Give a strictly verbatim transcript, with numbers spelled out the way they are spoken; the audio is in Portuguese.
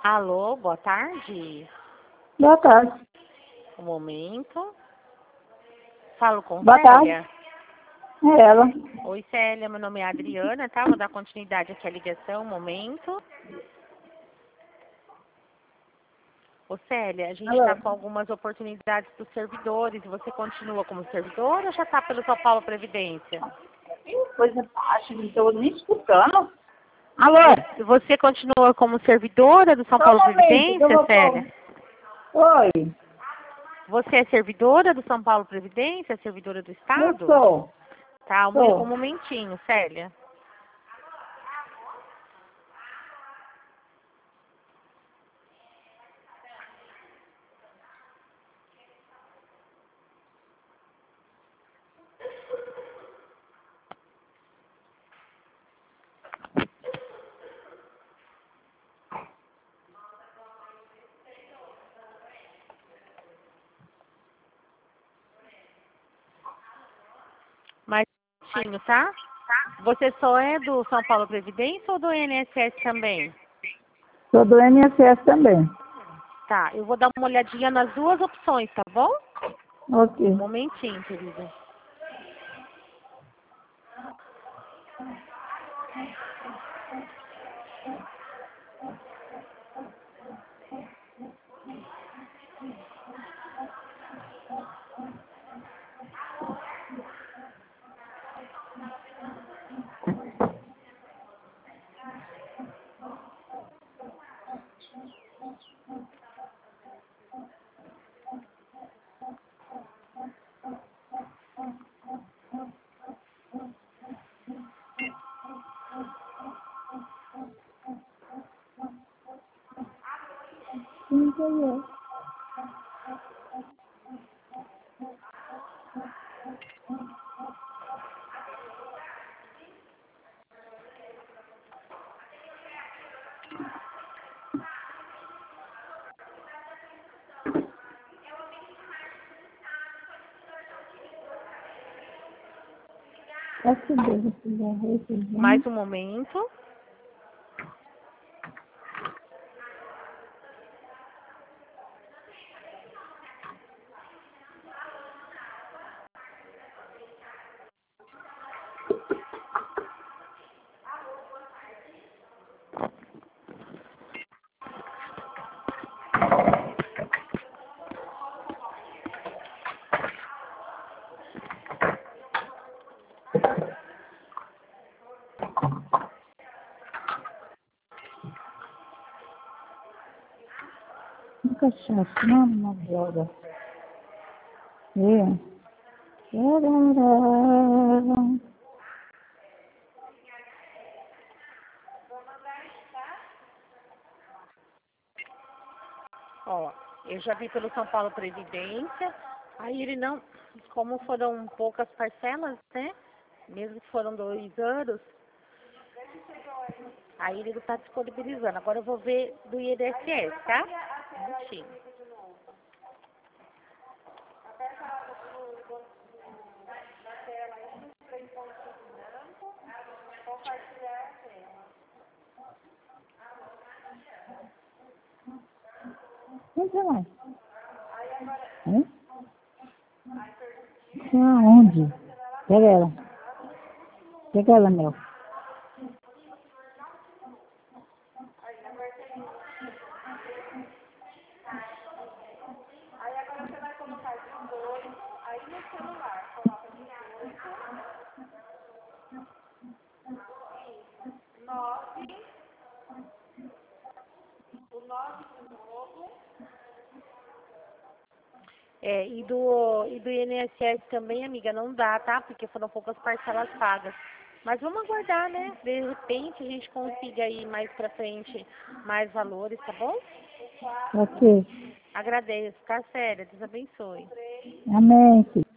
Alô, boa tarde. Boa tarde. Um momento. Falo com Boa Célia. tarde. É ela. Oi, Célia, meu nome é Adriana, tá? Vou dar continuidade aqui à ligação, um momento. Ô, Célia, a gente Alô. está com algumas oportunidades para os servidores. Você continua como servidor ou já está pelo São Paulo Previdência? Coisa baixa, não estou nem escutando. Alô. Você continua como servidora do São Só um Paulo momento, que eu Previdência, vou Célia? pôr. Oi. Você é servidora do São Paulo Previdência, servidora do Não Estado? sou. Tá, um, mo- um Sou. momentinho, Célia. Mais um minutinho, tá? Você só é do São Paulo Previdência ou do I N S S também? Sou do I N S S também. Tá, eu vou dar uma olhadinha nas duas opções, tá bom? Ok. Um momentinho, querida. Entendi. Esse dedo, esse dedo, esse dedo. Mais um momento. Nunca chato, não, uma droga. É. Tarará. Ó, eu já vi pelo São Paulo Previdência. Aí ele não, como foram poucas parcelas, né? Mesmo que foram dois anos, aí ele está disponibilizando. Agora eu vou ver do I N S S, tá? Um minutinho. Onde é mais? Hã? Aonde? Pega ela. Pega ela, meu. É, e do, e do I N S S também, amiga, não dá, tá? Porque foram poucas parcelas pagas. Mas vamos aguardar, né? De repente a gente consiga aí mais pra frente mais valores, tá bom? Ok. Agradeço, tá, Séria? Deus abençoe. Amém.